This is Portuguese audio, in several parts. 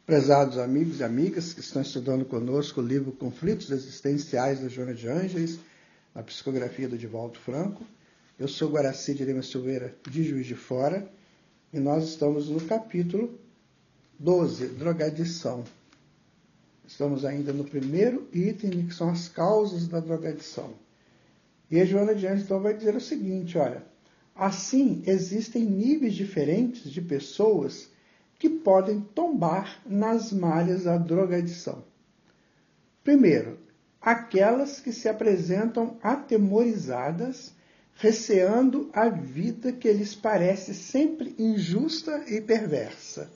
Prezados amigos e amigas que estão estudando conosco o livro Conflitos Existenciais da Joana de Ângeles, a psicografia do Divaldo Franco. Eu sou Guaraci de Lima Silveira, de Juiz de Fora, e nós estamos no capítulo 12, drogadição. Estamos ainda no primeiro item, que são as causas da drogadição. E a Joana de Ângeles então vai dizer o seguinte, olha, assim existem níveis diferentes de pessoas que podem tombar nas malhas da drogadição. Primeiro, aquelas que se apresentam atemorizadas, receando a vida que lhes parece sempre injusta e perversa,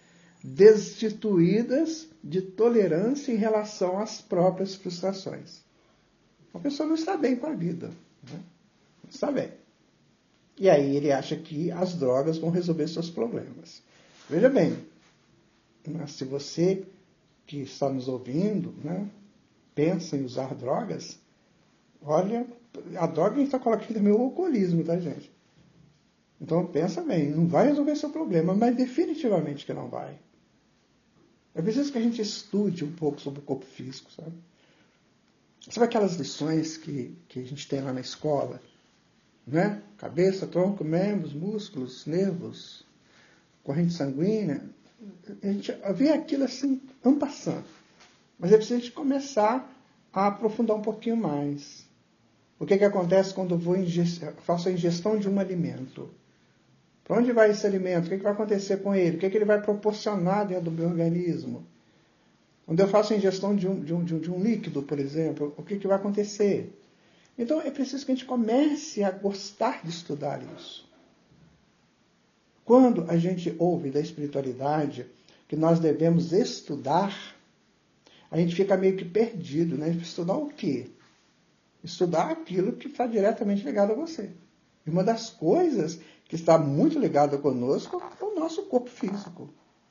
destituídas de tolerância em relação às próprias frustrações. A pessoa não está bem com a vida, né? Não está bem. E aí ele acha que as drogas vão resolver seus problemas. Veja bem, se você que está nos ouvindo, né, pensa em usar drogas, olha, a droga a gente está colocando também o alcoolismo, tá, gente? Então pensa bem, não vai resolver seu problema, mas definitivamente que não vai. É preciso que a gente estude um pouco sobre o corpo físico, sabe? Sabe aquelas lições que a gente tem lá na escola, né? Cabeça, tronco, membros, músculos, nervos, corrente sanguínea, a gente vê aquilo assim, en passant. Mas é preciso a gente começar a aprofundar um pouquinho mais. O que acontece quando eu faço a ingestão de um alimento? Para onde vai esse alimento? O que vai acontecer com ele? O que ele vai proporcionar dentro do meu organismo? Quando eu faço a ingestão de um líquido, por exemplo, o que vai acontecer? Então é preciso que a gente comece a gostar de estudar isso. Quando a gente ouve da espiritualidade que nós devemos estudar, a gente fica meio que perdido, né? Estudar o quê? Estudar aquilo que está diretamente ligado a você. E uma das coisas que está muito ligada conosco é o nosso corpo físico.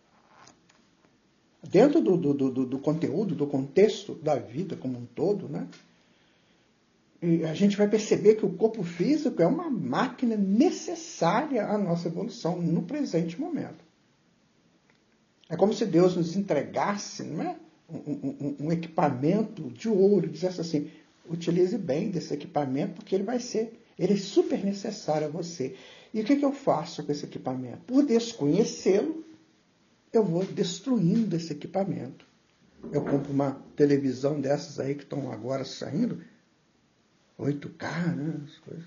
Dentro do conteúdo, do contexto da vida como um todo, né? E a gente vai perceber que o corpo físico é uma máquina necessária à nossa evolução no presente momento. É como se Deus nos entregasse, não é? um equipamento de ouro, dissesse assim, utilize bem desse equipamento, porque ele é super necessário a você. E o que eu faço com esse equipamento? Por desconhecê-lo, eu vou destruindo esse equipamento. Eu compro uma televisão dessas aí que estão agora saindo, 8K, né?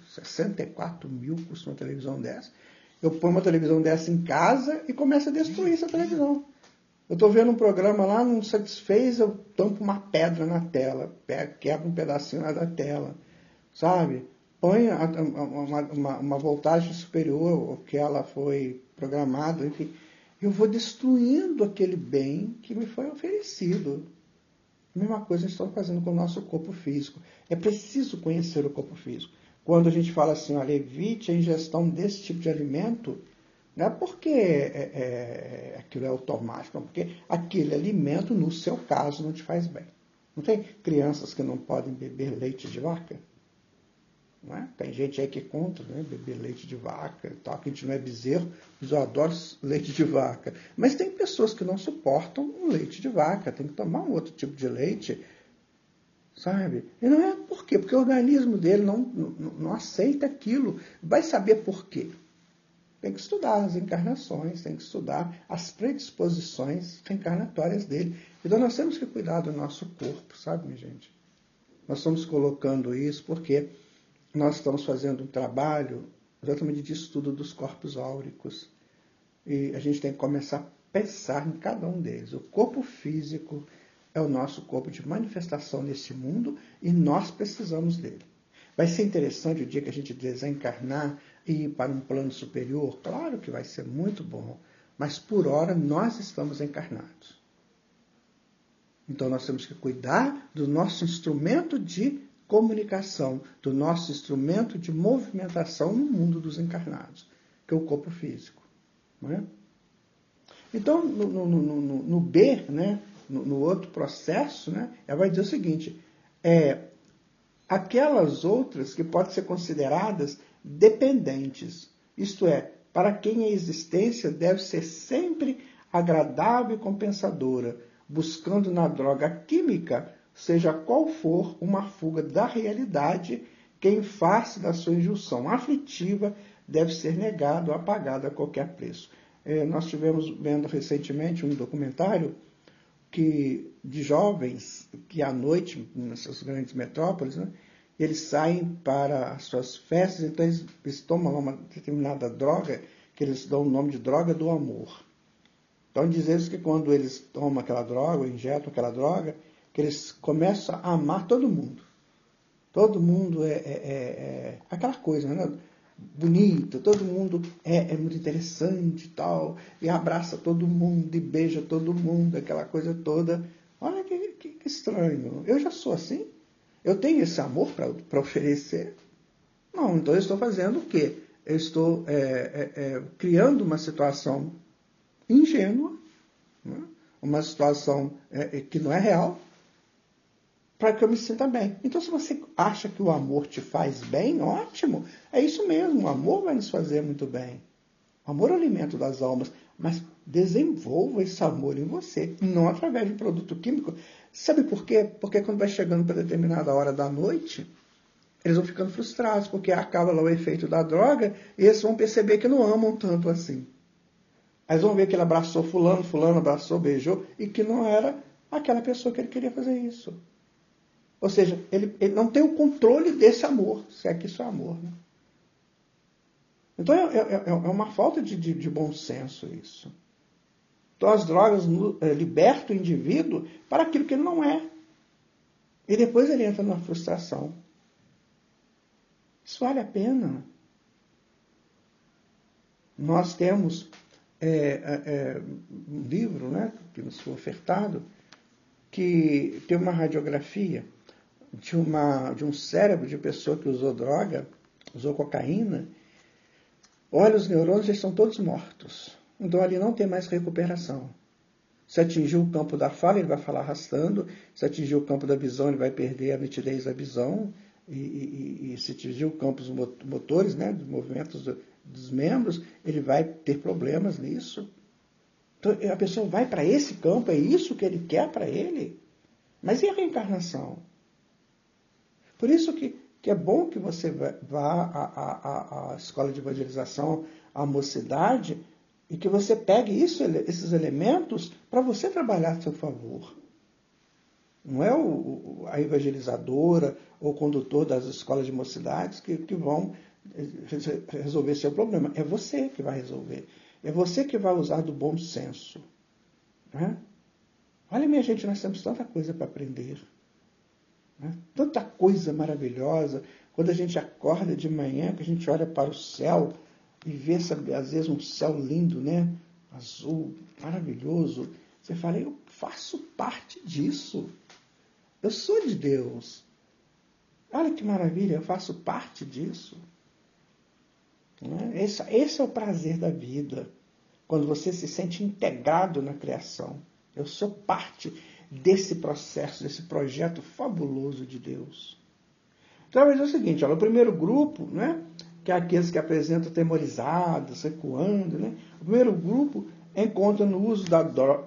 64 mil custa uma televisão dessa. Eu ponho uma televisão dessa em casa e começo a destruir essa televisão. Eu estou vendo um programa lá, não satisfez, eu tampo uma pedra na tela, quebro um pedacinho lá da tela, sabe? Põe uma voltagem superior ao que ela foi programada, enfim. Eu vou destruindo aquele bem que me foi oferecido. A mesma coisa a gente está fazendo com o nosso corpo físico. É preciso conhecer o corpo físico. Quando a gente fala assim, olha, evite a ingestão desse tipo de alimento, não é porque aquilo é automático, não, porque aquele alimento, no seu caso, não te faz bem. Não tem crianças que não podem beber leite de vaca? Não é? Tem gente aí que é contra, né, beber leite de vaca, tal, que a gente não é bezerro, mas eu adoro leite de vaca. Mas tem pessoas que não suportam o leite de vaca, tem que tomar um outro tipo de leite, sabe? E não é por quê? Porque o organismo dele não aceita aquilo. Vai saber por quê? Tem que estudar as encarnações, tem que estudar as predisposições reencarnatórias dele. Então nós temos que cuidar do nosso corpo, sabe, minha gente? Nós estamos colocando isso porque nós estamos fazendo um trabalho exatamente de estudo dos corpos áuricos. E a gente tem que começar a pensar em cada um deles. O corpo físico é o nosso corpo de manifestação nesse mundo e nós precisamos dele. Vai ser interessante o dia que a gente desencarnar e ir para um plano superior? Claro que vai ser muito bom, mas por hora nós estamos encarnados. Então nós temos que cuidar do nosso instrumento de comunicação, do nosso instrumento de movimentação no mundo dos encarnados, que é o corpo físico. Não é? Então, no B, né, no outro processo, né, ela vai dizer o seguinte, aquelas outras que podem ser consideradas dependentes, isto é, para quem a existência deve ser sempre agradável e compensadora, buscando na droga química, seja qual for, uma fuga da realidade que, em face da sua injunção aflitiva, deve ser negado ou apagado a qualquer preço. Nós estivemos vendo recentemente um documentário de jovens que à noite, nessas grandes metrópoles, né, eles saem para as suas festas, então eles tomam lá uma determinada droga, que eles dão o nome de droga do amor. Então diz eles que quando eles tomam aquela droga, ou injetam aquela droga, que eles começam a amar todo mundo. Todo mundo é aquela coisa, né? Bonita, todo mundo é muito interessante e tal, e abraça todo mundo, e beija todo mundo, aquela coisa toda. Olha que estranho. Eu já sou assim? Eu tenho esse amor para oferecer? Não, então eu estou fazendo o quê? Eu estou criando uma situação ingênua, né? Uma situação que não é real, para que eu me sinta bem. Então, se você acha que o amor te faz bem, ótimo. É isso mesmo, o amor vai nos fazer muito bem. O amor é o alimento das almas, mas desenvolva esse amor em você, não através de produto químico. Sabe por quê? Porque quando vai chegando para determinada hora da noite, eles vão ficando frustrados, porque acaba lá o efeito da droga, e eles vão perceber que não amam tanto assim. Aí eles vão ver que ele abraçou fulano, fulano abraçou, beijou, e que não era aquela pessoa que ele queria fazer isso. Ou seja, ele não tem o controle desse amor, se é que isso é amor. Né? Então é uma falta de bom senso isso. Então as drogas libertam o indivíduo para aquilo que ele não é. E depois ele entra na frustração. Isso vale a pena. Nós temos um livro, né, que nos foi ofertado, que tem uma radiografia de um cérebro de pessoa que usou droga, usou cocaína. Olha, os neurônios já estão todos mortos. Então ali não tem mais recuperação. Se atingir o campo da fala, ele vai falar arrastando. Se atingir o campo da visão, ele vai perder a nitidez da visão. E se atingir o campo dos motores, né, dos movimentos dos membros, ele vai ter problemas nisso. Então a pessoa vai para esse campo, é isso que ele quer para ele. Mas e a reencarnação? Por isso que é bom que você vá à escola de evangelização, à mocidade, e que você pegue esses elementos para você trabalhar a seu favor. Não é a evangelizadora ou o condutor das escolas de mocidades que vão resolver seu problema. É você que vai resolver. É você que vai usar do bom senso. Né? Olha, minha gente, nós temos tanta coisa para aprender. Né? Tanta coisa maravilhosa. Quando a gente acorda de manhã, que a gente olha para o céu e vê, sabe, às vezes, um céu lindo, né? Azul, maravilhoso. Você fala, eu faço parte disso. Eu sou de Deus. Olha que maravilha, eu faço parte disso. Né? Esse é o prazer da vida. Quando você se sente integrado na criação. Eu sou parte desse processo, desse projeto fabuloso de Deus. Então, é o seguinte, olha, o primeiro grupo, né, que é aqueles que apresentam temorizados, recuando, né, o primeiro grupo encontra no uso da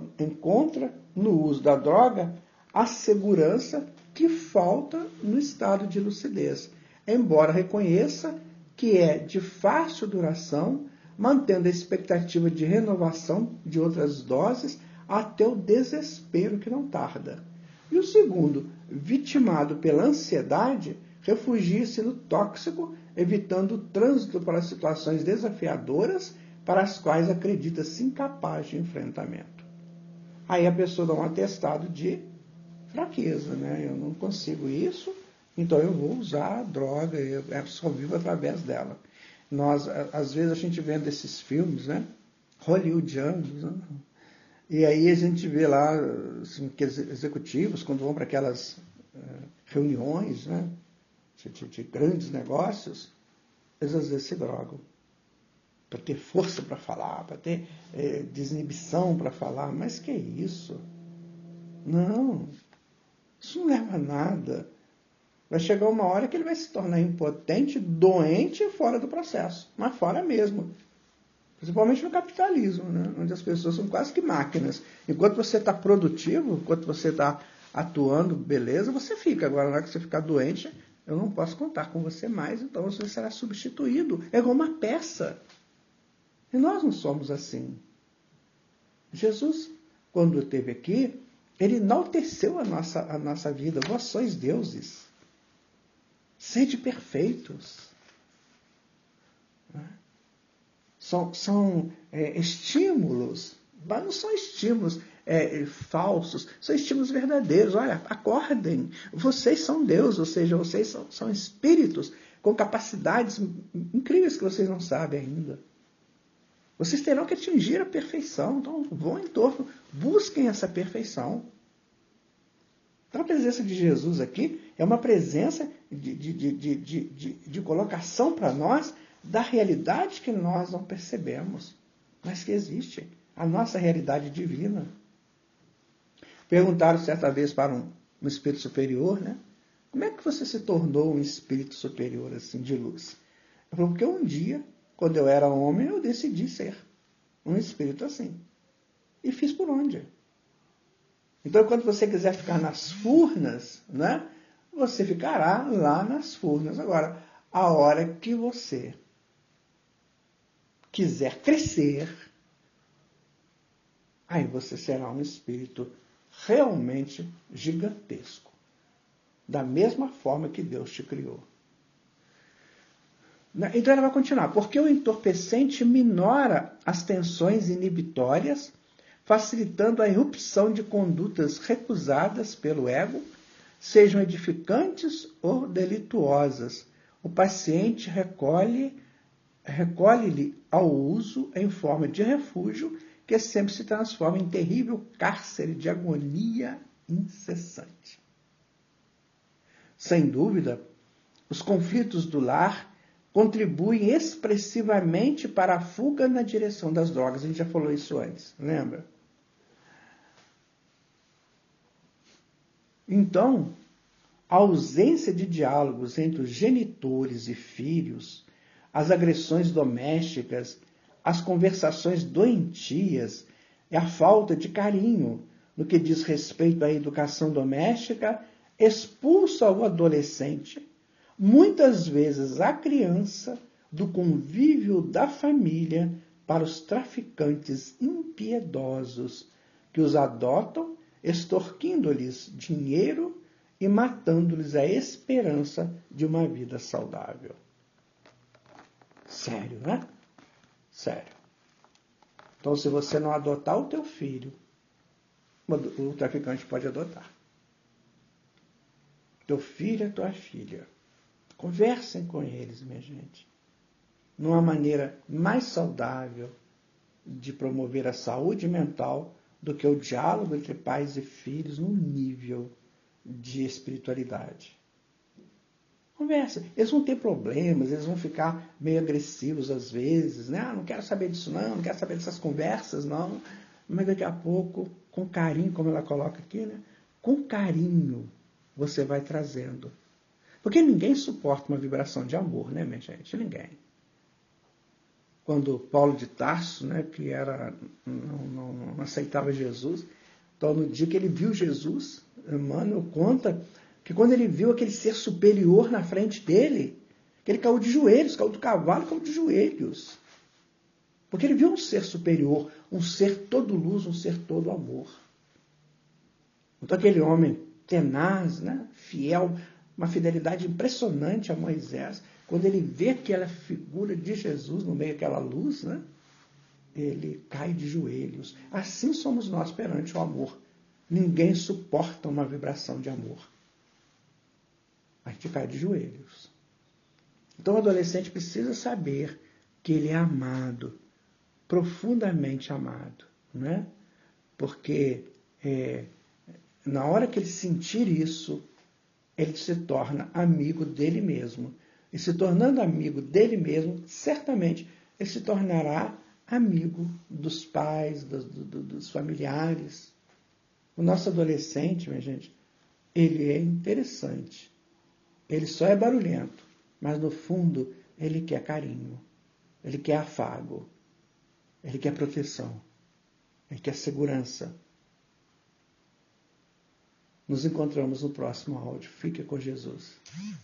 droga a segurança que falta no estado de lucidez, embora reconheça que é de fácil duração, mantendo a expectativa de renovação de outras doses até o desespero que não tarda. E o segundo, vitimado pela ansiedade, refugia-se no tóxico, evitando o trânsito para situações desafiadoras para as quais acredita-se incapaz de enfrentamento. Aí a pessoa dá um atestado de fraqueza, né? Eu não consigo isso, então eu vou usar a droga, eu só vivo através dela. Nós, às vezes, a gente vendo esses filmes, né? Hollywoodianos, né? E aí a gente vê lá assim, que executivos, quando vão para aquelas reuniões, né, de grandes negócios, eles às vezes se drogam. Para ter força para falar, para ter desinibição para falar. Mas que é isso? Não. Isso não leva a nada. Vai chegar uma hora que ele vai se tornar impotente, doente e fora do processo. Mas fora mesmo. Principalmente no capitalismo, né? Onde as pessoas são quase que máquinas. Enquanto você está produtivo, enquanto você está atuando, beleza, você fica. Agora, na hora que você ficar doente, eu não posso contar com você mais, então você será substituído. É igual uma peça. E nós não somos assim. Jesus, quando esteve aqui, ele enalteceu a nossa vida. Vós sois deuses. Sede perfeitos. São estímulos, mas não são estímulos falsos, são estímulos verdadeiros. Olha, acordem, vocês são Deus, ou seja, vocês são espíritos com capacidades incríveis que vocês não sabem ainda. Vocês terão que atingir a perfeição, então vão em torno, busquem essa perfeição. Então a presença de Jesus aqui é uma presença de colocação para nós da realidade que nós não percebemos, mas que existe, a nossa realidade divina. Perguntaram certa vez para um espírito superior, né? Como é que você se tornou um espírito superior assim de luz? Ele falou, porque um dia, quando eu era homem, eu decidi ser um espírito assim. E fiz por onde? Então, quando você quiser ficar nas furnas, né? Você ficará lá nas furnas. Agora, a hora que você quiser crescer, aí você será um espírito realmente gigantesco. Da mesma forma que Deus te criou. Então ela vai continuar. Porque o entorpecente minora as tensões inibitórias, facilitando a irrupção de condutas recusadas pelo ego, sejam edificantes ou delituosas. O paciente recolhe-lhe ao uso em forma de refúgio, que sempre se transforma em terrível cárcere de agonia incessante. Sem dúvida, os conflitos do lar contribuem expressivamente para a fuga na direção das drogas. A gente já falou isso antes, lembra? Então, a ausência de diálogos entre os genitores e filhos, as agressões domésticas, as conversações doentias e a falta de carinho no que diz respeito à educação doméstica expulsa o adolescente, muitas vezes a criança, do convívio da família para os traficantes impiedosos que os adotam, extorquindo-lhes dinheiro e matando-lhes a esperança de uma vida saudável. Sério, né? Sério. Então, se você não adotar o teu filho, o traficante pode adotar. Teu filho é tua filha. Conversem com eles, minha gente. Numa maneira mais saudável de promover a saúde mental do que o diálogo entre pais e filhos num nível de espiritualidade. Conversa. Eles vão ter problemas, eles vão ficar meio agressivos às vezes, né? Não quero saber disso não quero saber dessas conversas não. Mas daqui a pouco, com carinho, como ela coloca aqui, né? Com carinho, você vai trazendo. Porque ninguém suporta uma vibração de amor, né, minha gente? Ninguém. Quando Paulo de Tarso, né, que não aceitava Jesus, então no dia que ele viu Jesus, Emmanuel conta que quando ele viu aquele ser superior na frente dele, que ele caiu de joelhos, caiu do cavalo e caiu de joelhos. Porque ele viu um ser superior, um ser todo luz, um ser todo amor. Então aquele homem tenaz, né, fiel, uma fidelidade impressionante a Moisés, quando ele vê aquela figura de Jesus no meio daquela luz, né, ele cai de joelhos. Assim somos nós perante o amor. Ninguém suporta uma vibração de amor. A gente cai de joelhos. Então o adolescente precisa saber que ele é amado, profundamente amado, né? Porque na hora que ele sentir isso, ele se torna amigo dele mesmo. E se tornando amigo dele mesmo, certamente ele se tornará amigo dos pais, dos familiares. O nosso adolescente, minha gente, ele é interessante. Ele só é barulhento, mas no fundo ele quer carinho, ele quer afago. Ele quer proteção. Ele quer segurança. Nos encontramos no próximo áudio. Fique com Jesus.